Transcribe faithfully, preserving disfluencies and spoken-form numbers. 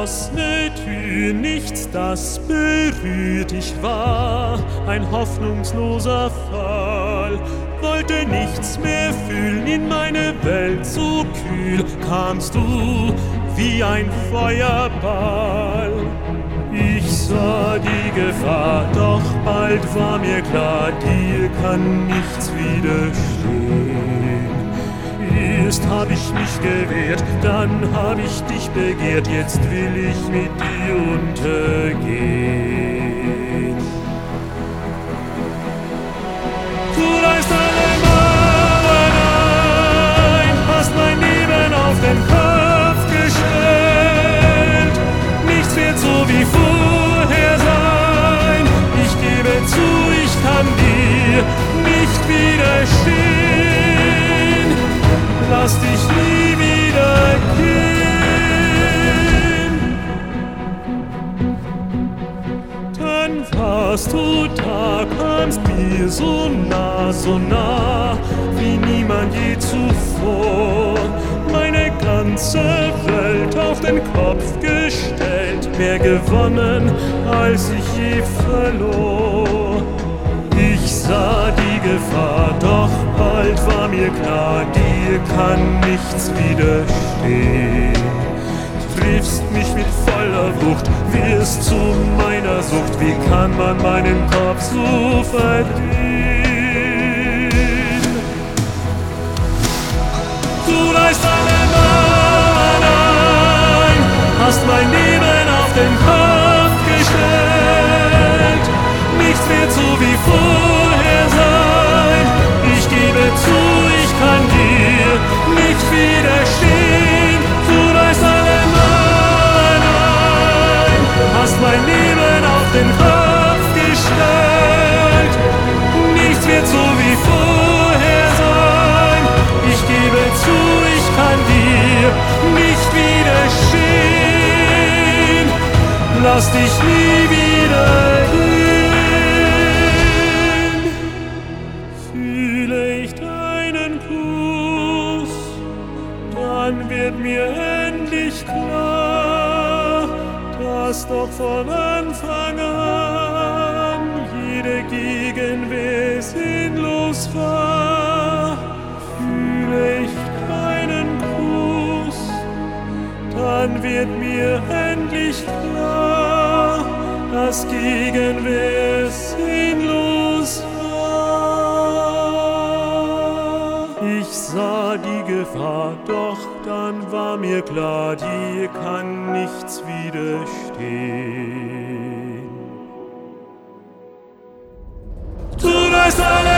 verschlossene Tür, nichts, das berührt. Ich war ein hoffnungsloser Fall, wollte nichts mehr fühlen, in meine Welt so kühl kamst du wie ein Feuerball. Ich sah die Gefahr, doch bald war mir klar, dir kann nichts widerstehen. Erst hab ich mich gewehrt, dann hab ich dich begehrt, jetzt will ich mit dir untergehen. Du reißt alle Mauern ein, hast mein Leben auf den Kopf gestellt. Nichts wird so wie vorher sein, ich gebe zu, ich kann dir nicht widerstehen. Lass dich nie wieder gehen. Dann warst du da, kamst mir so nah, so nah, wie niemand je zuvor. Meine ganze Welt auf den Kopf gestellt, mehr gewonnen, als ich je verlor. Ich sah die Gefahr, doch bald war mir klar, dir kann nichts widerstehen. Triffst mich mit voller Wucht, wirst zu meiner Sucht, wie kann man meinen Kopf so verdrehen? Du reißt alle Mauern ein, hast mein Leben auf den Kopf gestellt. Nichts wird so wie vorher sein, ich gebe zu, ich kann dir nicht widerstehen. Du reißt alle Mauern ein, hast mein Leben auf den Kopf gestellt. Nichts wird so wie vorher sein, ich gebe zu, ich kann dir nicht widerstehen. Lass dich nie wieder gehen. Fühle ich deinen Kuss, dann wird mir endlich klar, dass doch von Anfang an jede Gegenwehr sinnlos war. Fühle ich deinen Kuss, dann wird mir endlich klar, dass Gegenwehr sinnlos war. Ich sah die Gefahr, doch dann war mir klar, dir kann nichts widerstehen. Du reißt alle